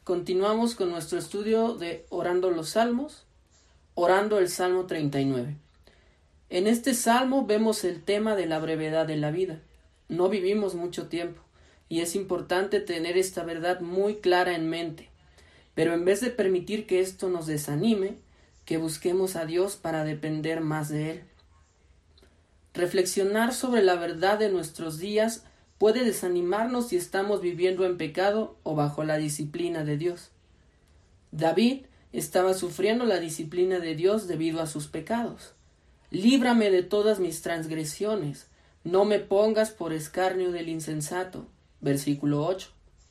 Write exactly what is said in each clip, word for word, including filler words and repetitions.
continuamos con nuestro estudio de Orando los Salmos, orando el Salmo treinta y nueve. En este salmo vemos el tema de la brevedad de la vida. No vivimos mucho tiempo y es importante tener esta verdad muy clara en mente. Pero en vez de permitir que esto nos desanime, que busquemos a Dios para depender más de Él. Reflexionar sobre la verdad de nuestros días puede desanimarnos si estamos viviendo en pecado o bajo la disciplina de Dios. David estaba sufriendo la disciplina de Dios debido a sus pecados. Líbrame de todas mis transgresiones, no me pongas por escarnio del insensato. Versículo ocho.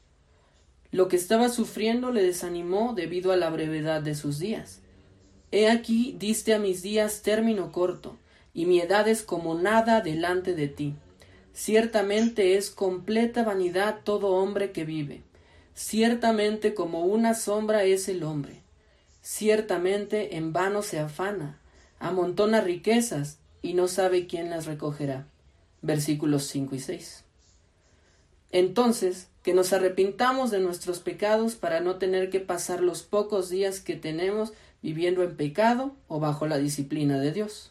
Lo que estaba sufriendo le desanimó debido a la brevedad de sus días. He aquí diste a mis días término corto, y mi edad es como nada delante de ti. Ciertamente es completa vanidad todo hombre que vive. Ciertamente como una sombra es el hombre. Ciertamente en vano se afana, amontona riquezas y no sabe quién las recogerá. Versículos cinco y seis. Entonces, que nos arrepintamos de nuestros pecados para no tener que pasar los pocos días que tenemos viviendo en pecado o bajo la disciplina de Dios.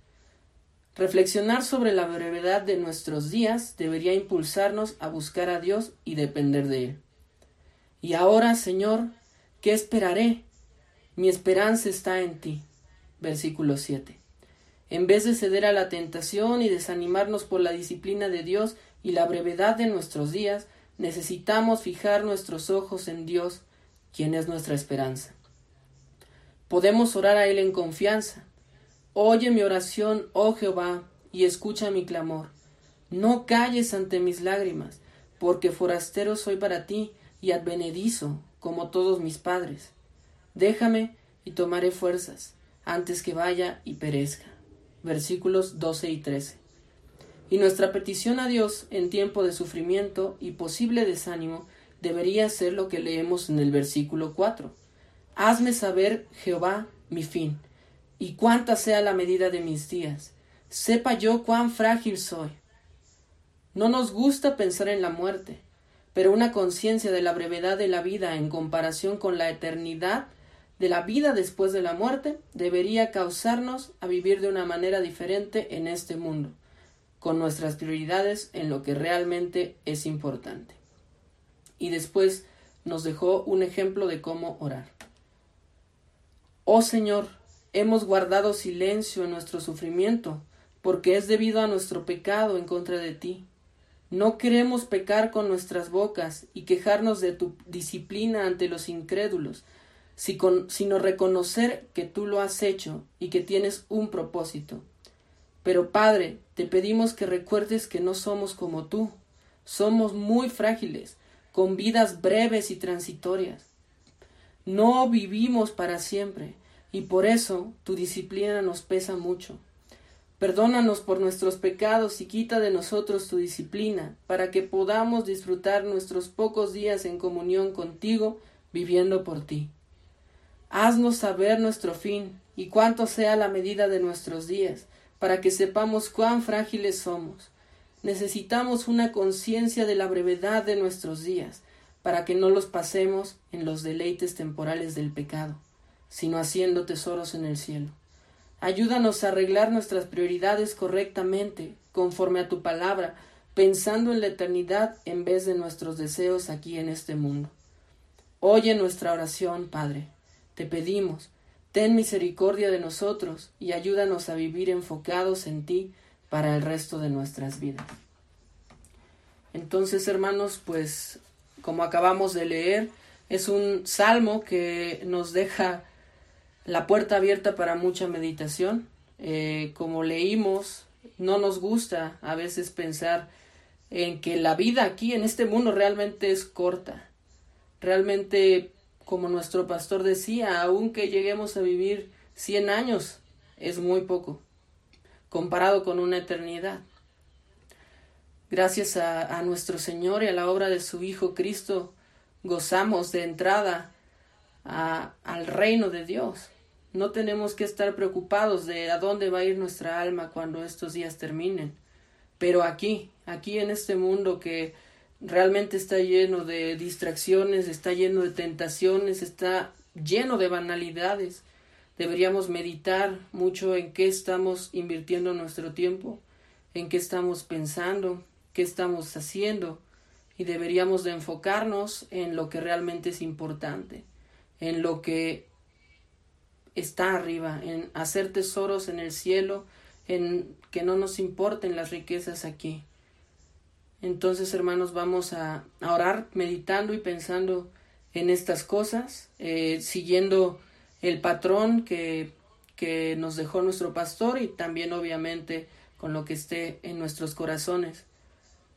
Reflexionar sobre la brevedad de nuestros días debería impulsarnos a buscar a Dios y depender de Él. Y ahora, Señor, ¿qué esperaré? Mi esperanza está en ti. Versículo siete. En vez de ceder a la tentación y desanimarnos por la disciplina de Dios y la brevedad de nuestros días, necesitamos fijar nuestros ojos en Dios, quien es nuestra esperanza. Podemos orar a Él en confianza. Oye mi oración, oh Jehová, y escucha mi clamor. No calles ante mis lágrimas, porque forastero soy para ti y advenedizo, como todos mis padres. Déjame y tomaré fuerzas, antes que vaya y perezca. Versículos doce y trece. Y nuestra petición a Dios en tiempo de sufrimiento y posible desánimo debería ser lo que leemos en el versículo cuatro. Hazme saber, Jehová, mi fin, y cuánta sea la medida de mis días. Sepa yo cuán frágil soy. No nos gusta pensar en la muerte, pero una conciencia de la brevedad de la vida en comparación con la eternidad de la vida después de la muerte debería causarnos a vivir de una manera diferente en este mundo, con nuestras prioridades en lo que realmente es importante. Y después nos dejó un ejemplo de cómo orar. Oh Señor, hemos guardado silencio en nuestro sufrimiento, porque es debido a nuestro pecado en contra de ti. No queremos pecar con nuestras bocas y quejarnos de tu disciplina ante los incrédulos, sino reconocer que tú lo has hecho y que tienes un propósito. Pero Padre, te pedimos que recuerdes que no somos como tú. Somos muy frágiles, con vidas breves y transitorias. No vivimos para siempre, y por eso tu disciplina nos pesa mucho. Perdónanos por nuestros pecados y quita de nosotros tu disciplina, para que podamos disfrutar nuestros pocos días en comunión contigo, viviendo por ti. Haznos saber nuestro fin, y cuánto sea la medida de nuestros días, para que sepamos cuán frágiles somos. Necesitamos una conciencia de la brevedad de nuestros días, para que no los pasemos en los deleites temporales del pecado, sino haciendo tesoros en el cielo. Ayúdanos a arreglar nuestras prioridades correctamente, conforme a tu palabra, pensando en la eternidad en vez de nuestros deseos aquí en este mundo. Oye nuestra oración, Padre. Te pedimos, ten misericordia de nosotros y ayúdanos a vivir enfocados en ti para el resto de nuestras vidas. Entonces, hermanos, pues como acabamos de leer, es un salmo que nos deja la puerta abierta para mucha meditación. Eh, como leímos, no nos gusta a veces pensar en que la vida aquí en este mundo realmente es corta. Realmente, como nuestro pastor decía, aunque lleguemos a vivir cien años, es muy poco, comparado con una eternidad. Gracias a, a nuestro Señor y a la obra de su Hijo Cristo, gozamos de entrada a, al reino de Dios. No tenemos que estar preocupados de a dónde va a ir nuestra alma cuando estos días terminen. Pero aquí, aquí en este mundo que realmente está lleno de distracciones, está lleno de tentaciones, está lleno de banalidades. Deberíamos meditar mucho en qué estamos invirtiendo nuestro tiempo, en qué estamos pensando, qué estamos haciendo, y deberíamos de enfocarnos en lo que realmente es importante, en lo que está arriba, en hacer tesoros en el cielo, en que no nos importen las riquezas aquí. Entonces, hermanos, vamos a, a orar meditando y pensando en estas cosas, eh, siguiendo el patrón que, que nos dejó nuestro pastor, y también obviamente con lo que esté en nuestros corazones.